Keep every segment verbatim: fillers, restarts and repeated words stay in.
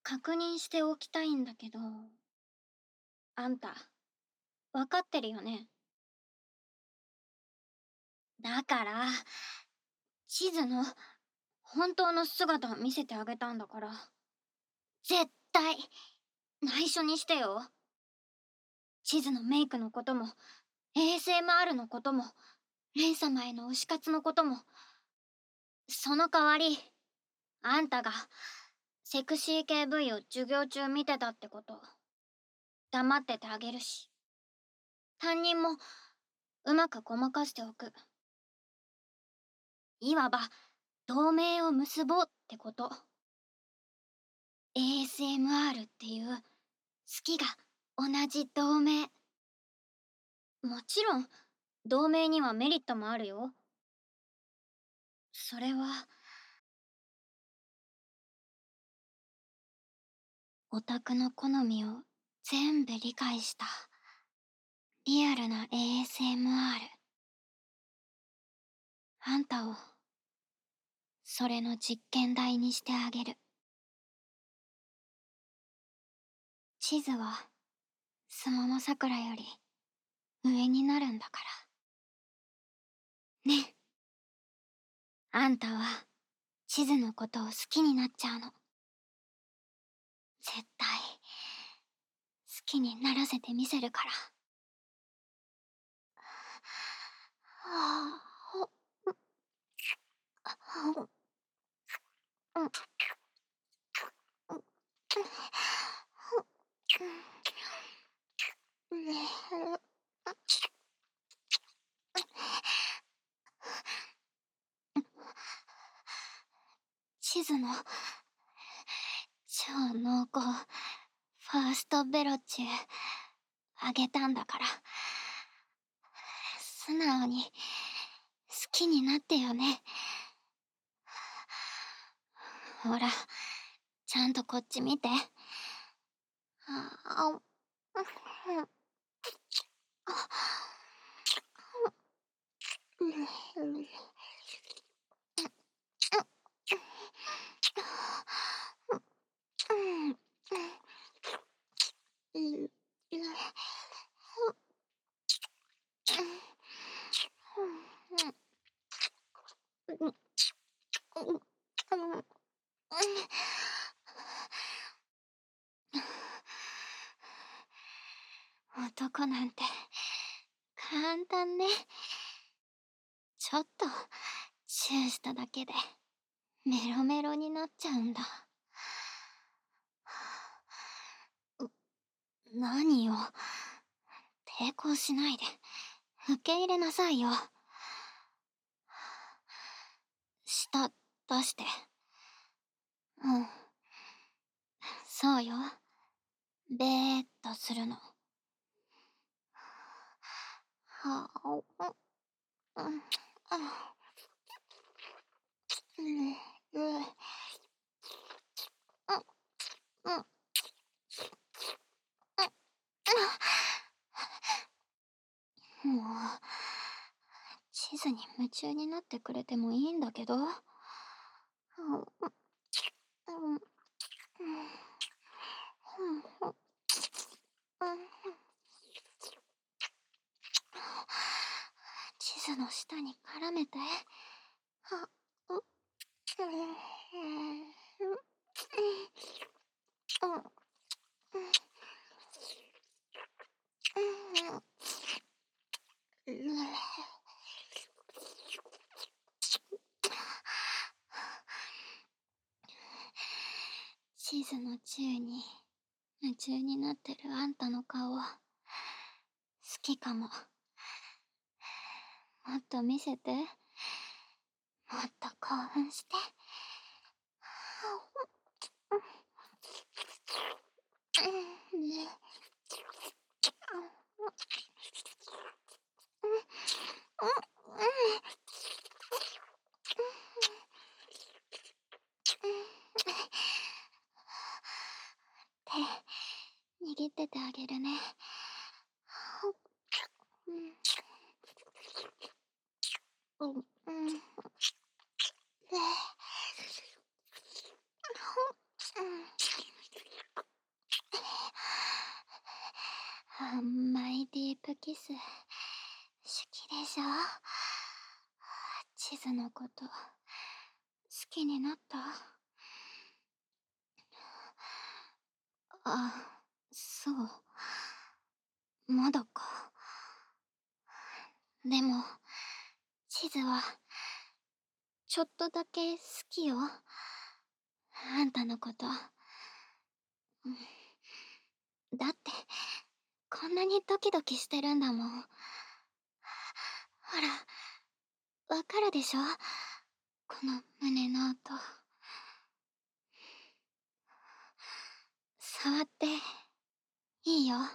確認しておきたいんだけど、あんた、わかってるよね？だから、地図の本当の姿を見せてあげたんだから、絶対内緒にしてよ。地図のメイクのことも、エーエスエムアール のことも、レン様への推し活のことも、その代わり、あんたがセクシー系 ブイ を授業中見てたってこと、黙っててあげるし、担任もうまくごまかしておく。いわば、同盟を結ぼうってこと。エーエスエムアール っていう、好きが同じ同盟。もちろん、同盟にはメリットもあるよ。それは、オタクの好みを全部理解した、リアルな エーエスエムアール。あんたを、それの実験台にしてあげる。地図は、すもも桜より、上になるんだから。ね。あんたは、地図のことを好きになっちゃうの。絶対、好きにならせてみせるから。はあ、うん、地図の超濃厚ファーストベロチューあげたんだから、素直に好きになってよね。ほら、ちゃんとこっち見て。あ男なんて簡単ね。ちょっとチューしただけでメロメロになっちゃうんだ。何よ。抵抗しないで受け入れなさいよ。舌出して。うん。そうよ。べーっとするの。はあ、うん、あ、うん、うん、うん、もう、地図に夢中になってくれてもいいんだけど。うん、うん、地図の下に絡めて。あ、う、うん、地図の宙に夢中になってるあんたの顔、好きかも。もっと見せて。もっと興奮して。手、握っててあげるね。うん、うん。 しょ。地図のこと好きになった？あ、そう。まだか。でも、地図はちょっとだけ好きよ。あんたのこと。うん、だって、こんなにドキドキしてるんだもん。ほら、わかるでしょ？この胸の音。触っていいよ。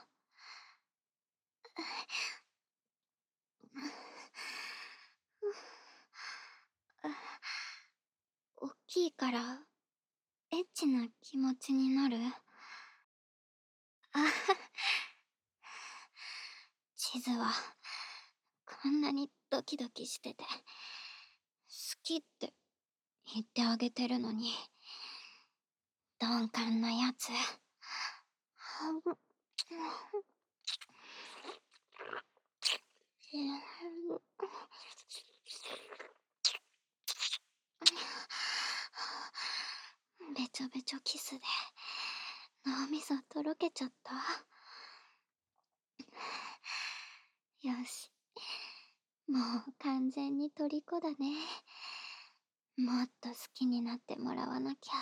大きいからエッチな気持ちになる？あ地図はこんなにドキドキしてて好きって言ってあげてるのに、鈍感なやつ。べちょべちょキスで脳みそとろけちゃった。よし、もう完全に虜だね。もっと好きになってもらわなきゃ。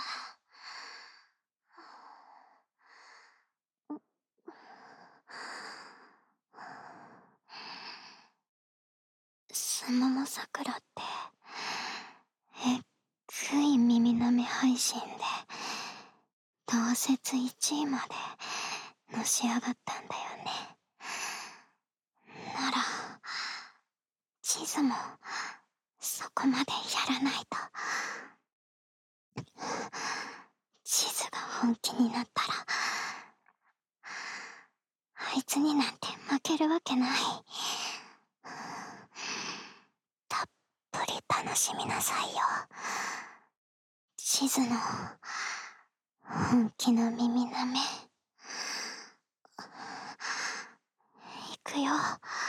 すももさくらってえっくい耳なめ配信で同説いちいまでのし上がったんだよね。なら地図もそこまでやらないと。地図が本気になったらあいつになんて負けるわけない。たっぷり楽しみなさいよ。地図の本気の耳なめ。いくよ。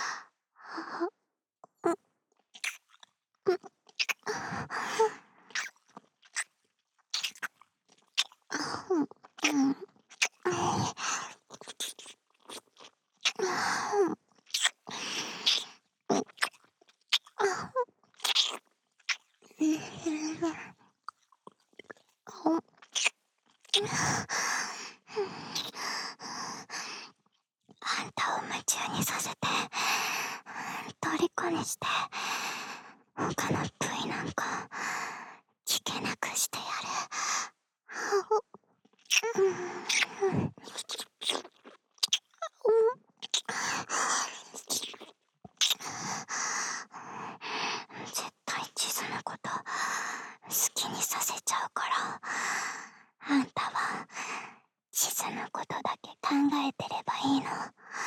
あんたを夢中にさせて虜にして他の部位なんか聞けなくしてやる。絶対地図のこと好きにさせちゃうから、あんたは地図のことだけ考えてればいいの。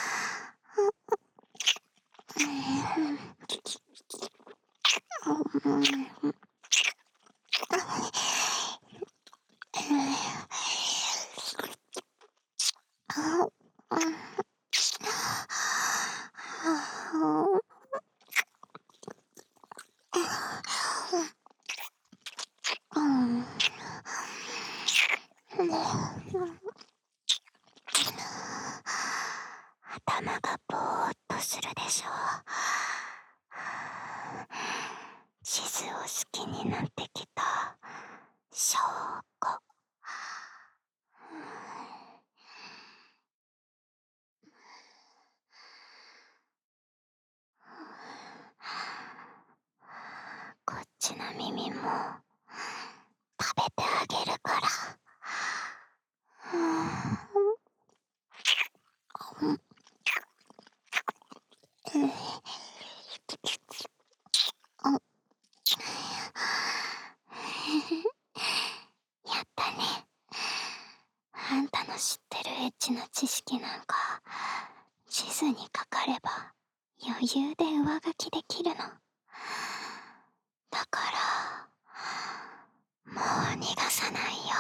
頭がぼーっとするでしょ。地図を好きになってきた証拠。こっちの耳も食べてあげるから。やったね。あんたの知ってるエッチな知識なんか地図にかかれば余裕で上書きできるの。だからもう逃がさないよ。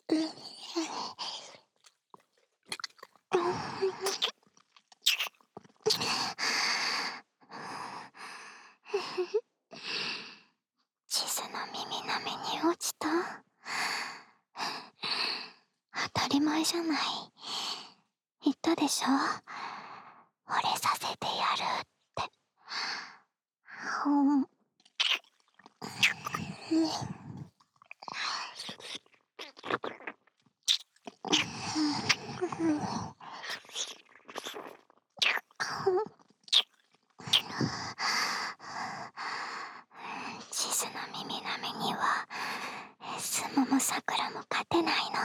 地図の耳なめに落ちた。当たり前じゃない。言ったでしょ、惚れさせてやるって。ほん地図の耳なめにはスモもサクラも勝てないの。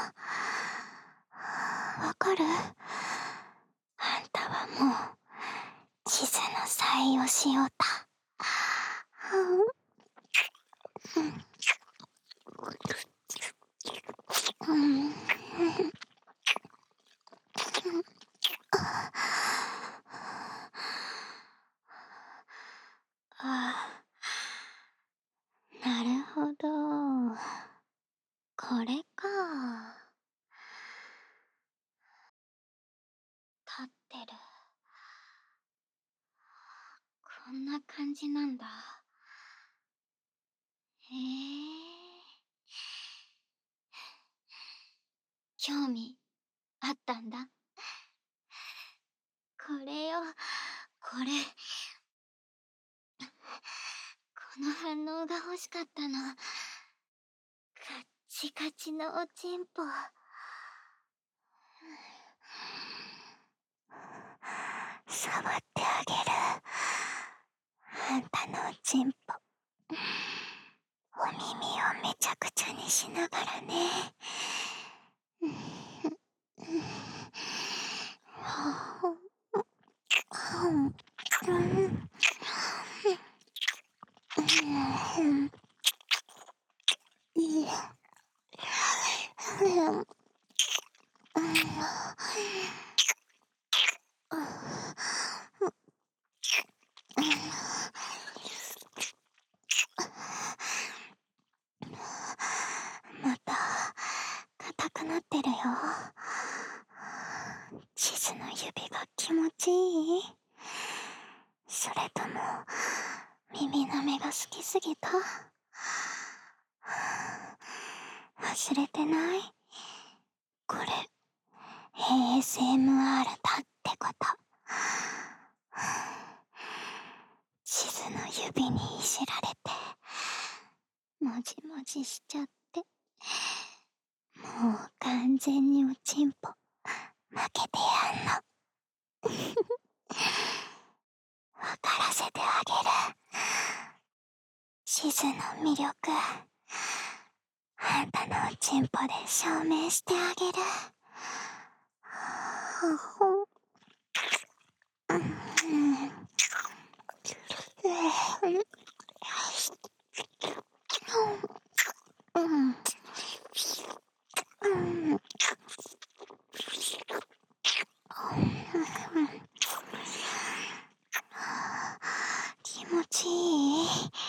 わかる？あんたはもう地図の採用しようた。うん。あ、なるほど。これか。立ってる。こんな感じなんだ。へえ。興味あったんだ。これよ、これ。この反応が欲しかったの。カッチカチのおちんぽ。触ってあげる。あんたのおちんぽ。お耳をめちゃくちゃにしながらね。また硬くなってるよ。地図の指が気持ちいい？それとも耳なめが好きすぎた？忘れてない？これ エーエスエムアール だってこと。地図の指にいじられてもじもじしちゃって、もう完全におちんぽ負けてやんの。わからせてあげる。地図の魅力、あんたのおちんぽで証明してあげる。はほん。気持ちいい。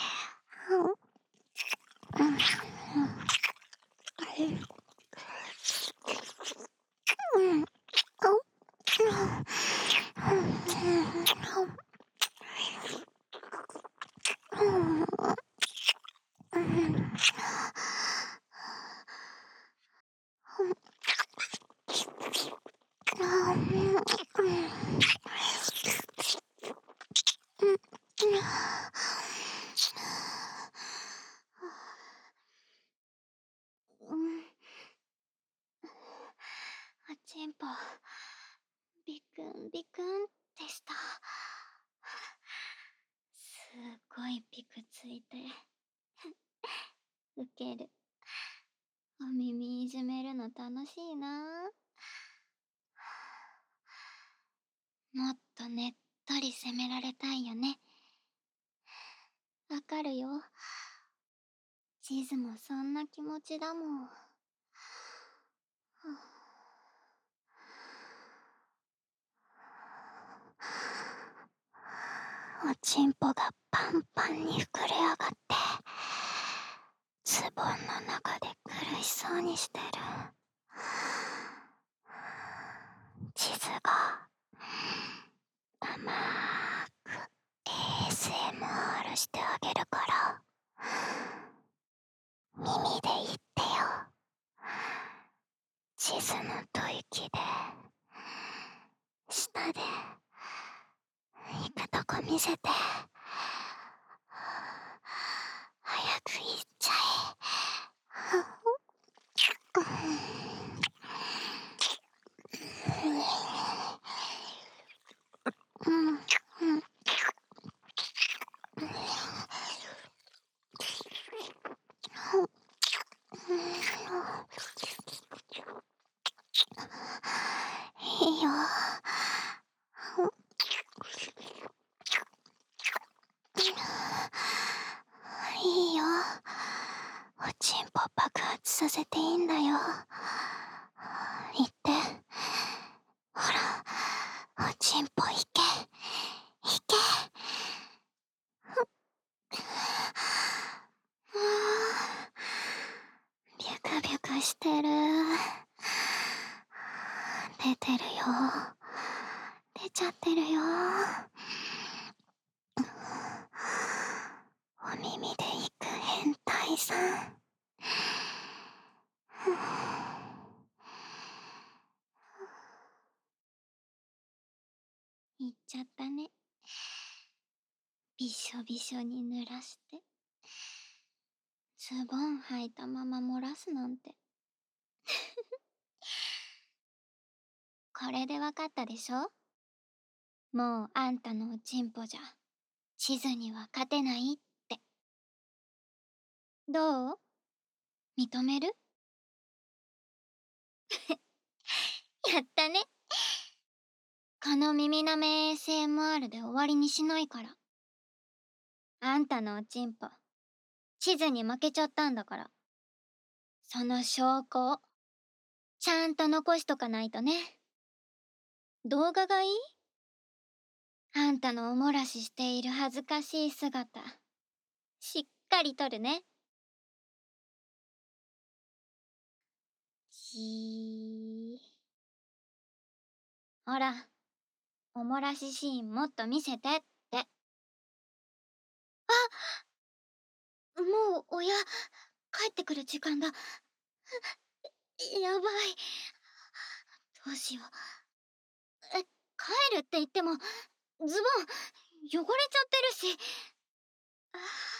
おちんぽビクンビクンってした。すっごいピクついてウケる。お耳いじめるの楽しいな。もっとねっとり責められたいよね。わかるよ。地図もそんな気持ちだもん。おちんぽがパンパンに膨れ上がって、ズボンの中で苦しそうにしてる。 が甘く エーエスエムアール してあげるから耳で言ってよ。地図の吐息で下で行くとこ見せて。早く行っちゃえ。うんうんいいよ。いいよ。おちんぽ爆発させていいんだよ。言って。ほら、おちんぽいけ。いけ。ビュクビュクしてる。出てるよ。出ちゃってるよ。お耳で行く変態さん。行っちゃったね。びしょびしょに濡らして。ズボン履いたまま漏らすなんて。これでわかったでしょ？もうあんたのおちんぽじゃ地図には勝てないって。どう？認める？やったね。この耳なめ エーエスエムアール で終わりにしないから。あんたのおちんぽ地図に負けちゃったんだから、その証拠をちゃんと残しとかないとね。動画がいい？あんたのおもらししている恥ずかしい姿しっかり撮るね。じー。ほら、おもらしシーンもっと見せてって。あ、もう親帰ってくる時間だ。やばい。どうしよう。え、帰るって言ってもズボン汚れちゃってるし。あ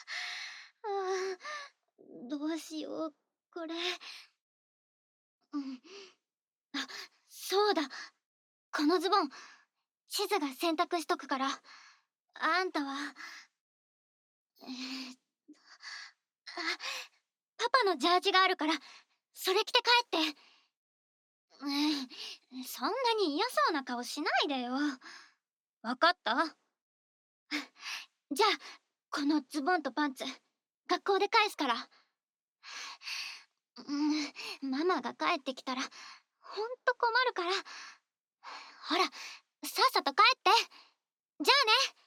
あ、どうしようこれ。うん。あ、そうだ。このズボン地図が洗濯しとくから。あんたはえー、あ、パパのジャージがあるからそれ着て帰って。うん、そんなに嫌そうな顔しないでよ。わかった？じゃあこのズボンとパンツ学校で返すから。うん、ママが帰ってきたらほんと困るから。ほら、さっさと帰って。じゃあね。